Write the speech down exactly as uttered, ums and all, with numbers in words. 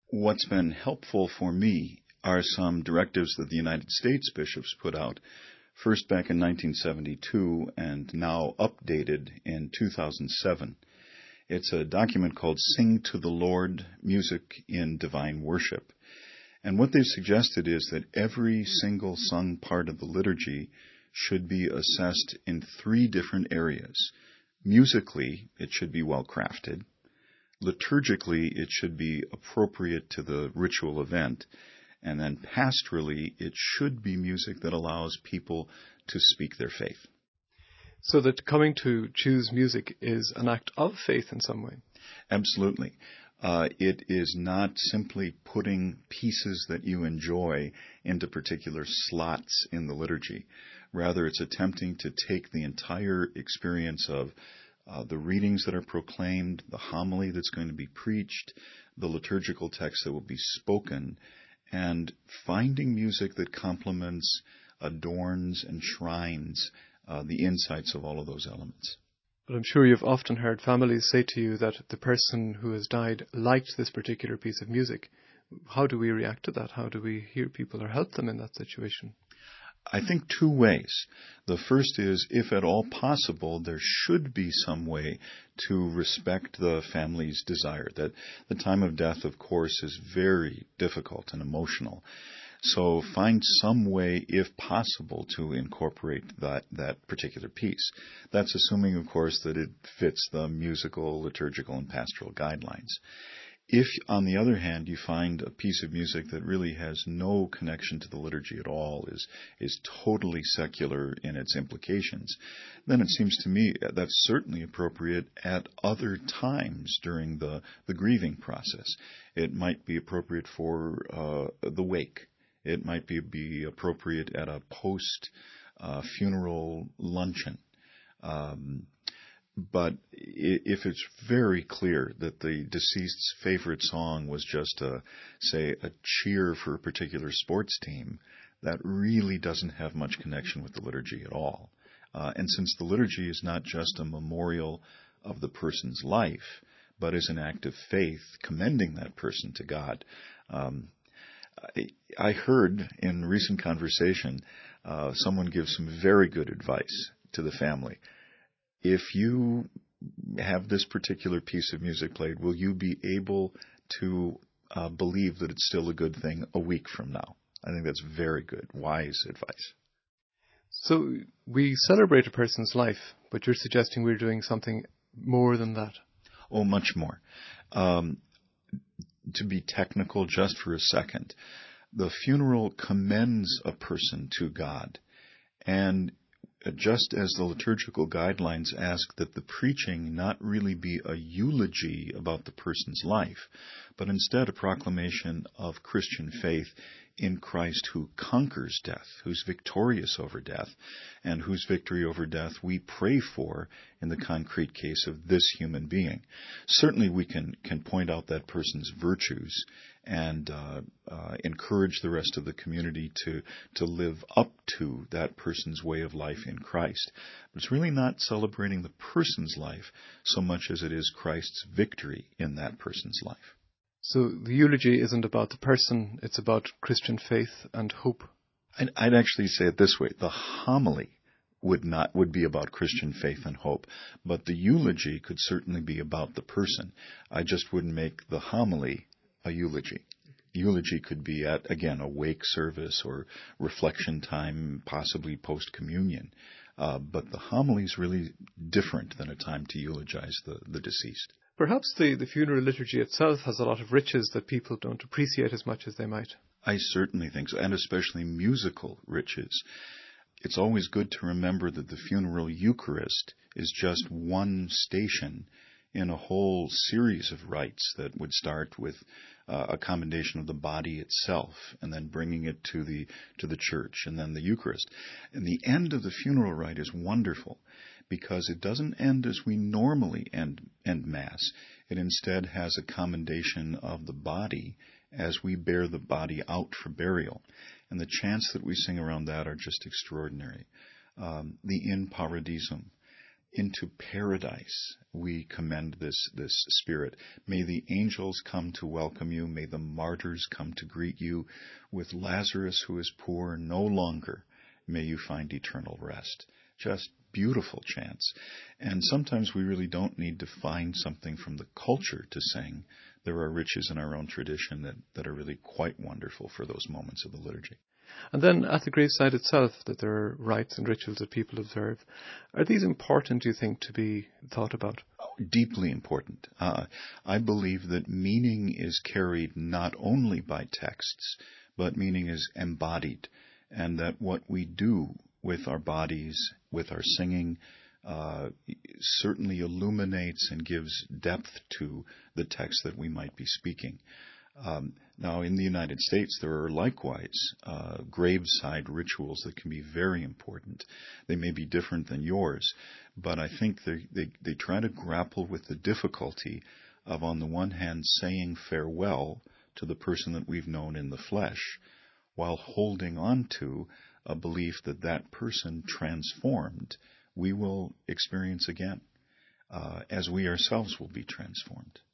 What's been helpful for me are some directives that the United States bishops put out, first back in nineteen seventy-two and now updated in two thousand seven. It's a document called Sing to the Lord, Music in Divine Worship. And what they've suggested is that every single sung part of the liturgy should be assessed in three different areas. Musically, it should be well crafted. Liturgically, it should be appropriate to the ritual event. And then pastorally, it should be music that allows people to speak their faith. So that coming to choose music is an act of faith in some way? Absolutely. Uh, it is not simply putting pieces that you enjoy into particular slots in the liturgy. Rather, it's attempting to take the entire experience of uh, the readings that are proclaimed, the homily that's going to be preached, the liturgical text that will be spoken, and finding music that complements, adorns, and shrines uh, the insights of all of those elements. But I'm sure you've often heard families say to you that the person who has died liked this particular piece of music. How do we react to that? How do we hear people or help them in that situation? I think two ways. The first is, if at all possible, there should be some way to respect the family's desire. That the time of death, of course, is very difficult and emotional. So find some way, if possible, to incorporate that, that particular piece. That's assuming, of course, that it fits the musical, liturgical, and pastoral guidelines. If, on the other hand, you find a piece of music that really has no connection to the liturgy at all, is is totally secular in its implications, then it seems to me that's certainly appropriate at other times during the, the grieving process. It might be appropriate for uh, the wake. It might be, be appropriate at a post-funeral uh, luncheon. Um, but if it's very clear that the deceased's favorite song was just, a, say, a cheer for a particular sports team, that really doesn't have much connection with the liturgy at all. Uh, and since the liturgy is not just a memorial of the person's life, but is an act of faith commending that person to God, um, I heard in recent conversation uh, someone give some very good advice to the family. If you have this particular piece of music played, will you be able to uh, believe that it's still a good thing a week from now? I think that's very good, wise advice. So we celebrate a person's life, but you're suggesting we're doing something more than that. Oh, much more. Um, to be technical just for a second, the funeral commends a person to God. And just as the liturgical guidelines ask that the preaching not really be a eulogy about the person's life, but instead a proclamation of Christian faith in Christ who conquers death, who's victorious over death, and whose victory over death we pray for in the concrete case of this human being. Certainly we can, can point out that person's virtues and uh, uh, encourage the rest of the community to, to live up to that person's way of life in Christ. But it's really not celebrating the person's life so much as it is Christ's victory in that person's life. So the eulogy isn't about the person, it's about Christian faith and hope. I'd, I'd actually say it this way. The homily would not would be about Christian faith and hope, but the eulogy could certainly be about the person. I just wouldn't make the homily a eulogy. Eulogy could be at, again, a wake service or reflection time, possibly post-communion. Uh, but the homily is really different than a time to eulogize the, the deceased. Perhaps the, the funeral liturgy itself has a lot of riches that people don't appreciate as much as they might. I certainly think so, and especially musical riches. It's always good to remember that the funeral Eucharist is just one station in a whole series of rites that would start with uh, a commendation of the body itself, and then bringing it to the to the church, and then the Eucharist. And the end of the funeral rite is wonderful, because it doesn't end as we normally end, end Mass. It instead has a commendation of the body as we bear the body out for burial. And the chants that we sing around that are just extraordinary. Um, the In Paradisum, into paradise. We commend this, this spirit. May the angels come to welcome you. May the martyrs come to greet you. With Lazarus, who is poor no longer, may you find eternal rest. Just beautiful chants. And sometimes we really don't need to find something from the culture to sing. There are riches in our own tradition that, that are really quite wonderful for those moments of the liturgy. And then at the graveside itself, that there are rites and rituals that people observe. Are these important, do you think, to be thought about? Oh, deeply important. Uh, I believe that meaning is carried not only by texts, but meaning is embodied, and that what we do with our bodies, with our singing, uh, certainly illuminates and gives depth to the text that we might be speaking. Um, now, in the United States, there are likewise uh, graveside rituals that can be very important. They may be different than yours, but I think they, they, they try to grapple with the difficulty of, on the one hand, saying farewell to the person that we've known in the flesh, while holding on to a belief that that person transformed we will experience again, uh, as we ourselves will be transformed.